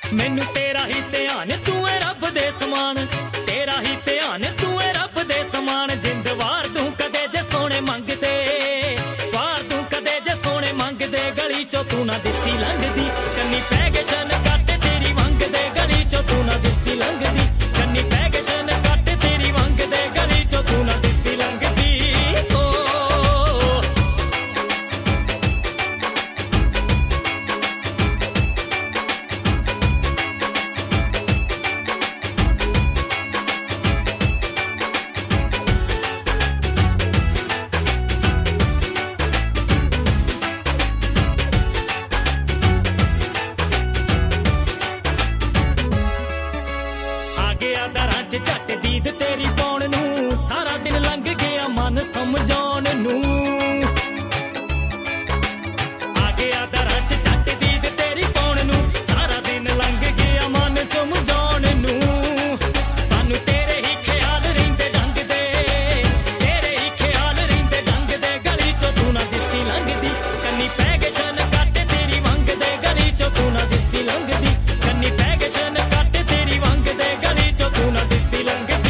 मैनू तेरा ही ध्यान तू है रब दे समान, तेरा ही ध्यान तू है रब दे समान। जिंद वार तू कदे जे सोने मंगदे, वार तू कदे जे सोने मंगदे। गली चो तू ना दिसी लंघदी, कन्नी पै गए शन कट तेरी मंगदे। गली चो तू ना दिसी लंघदी, कन्नी पै गए शन कट तेरी मंगदे। गली चो तू ना दिसी लंघदी। दरां च झट दीद तेरी पाउण नूं, सारा दिन लंघ गया मन समझाउण नूं। आ गया दरां च झट दीद तेरी पाउण नूं, सारा दिन लंघ गया मन समझाउण नूं। सानू तेरे ही ख्याल रहिंदे ढंगदे, तेरे ही ख्याल रहिंदे ढंगदे। गली चो तू ना दिसी लंघदी, कन्नी पै गए शन कट तेरी मंगदे। गली चो तू ना दिसी लंघदी, कन्नी पै गए शन कट तेरी मंगदे। गली चो तू ना दिसी लंघदी।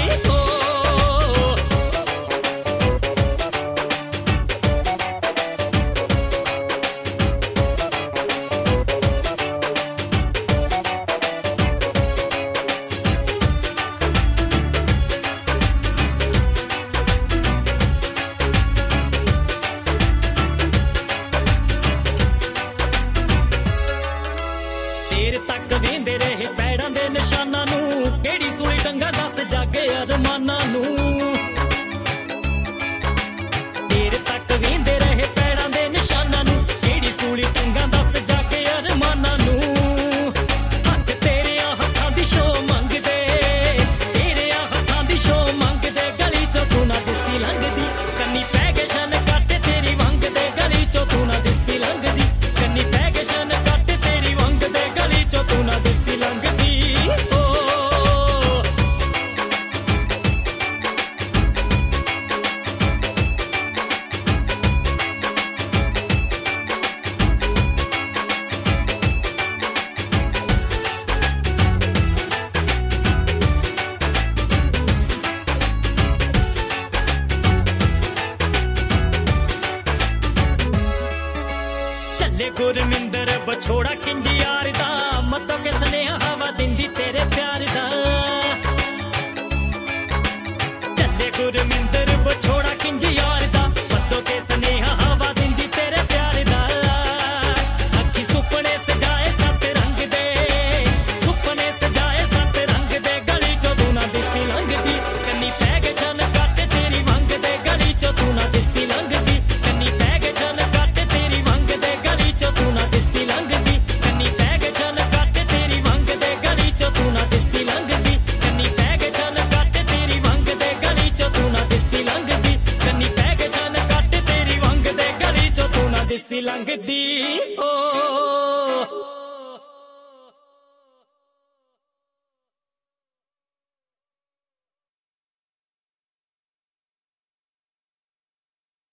देर तक वेंदे रहे पैड़ां दे निशानां नूं, केड़ी सूली टंगा दस जागे अरमानां नूं। देर तक वेंदे रहे पैड़ां दे निशानां नूं, केड़ी सूली टंगा दस जागे अरमानां नूं। हत्थ तेरे हत्थां दी शो मंगदे, तेरे हत्थां दी शो मंगदे। गली चो तू ना दिसी लंघदी, कन्नी पै गए शन कट तेरी मंगदे। गली चो तू ना दिसी लंघदी, कन्नी पै गए शन कट तेरी मंगदे। गली चो तू ना दिसी लंघदी। चले गुरमिंदर बछोड़ा किंज यार दा, मतो के स्नेहा हवा दिंदी तेरे प्यार दा। चले गुरमिंदर बछोड़ा किंज यार दा, मतो के स्नेहा हवा दिंदी तेरे प्यार दा। अखी सुपने सजाए सत रंग दे, सुपने सजाए सत रंग दे। गली चो तू ना दिसी लंघदी, कन्नी पै गए शन कट तेरी मंगदे। गली चो तू ना दिसी लंघदी, कन्नी पै गए शन कट तेरी मंगदे। गली चो तू ना दिसी लंघदी, कन्नी पै गए शन कट तेरी मंगदे। गली चो तू ना दिसी लंघदी, कन्नी पै गए शन कट तेरी मंगदे। गली चो तू ना दिसी लंघदी, कन्नी पै गए शन कट तेरी मंगदे। गली चो तू ना दिसी लंघदी। ओ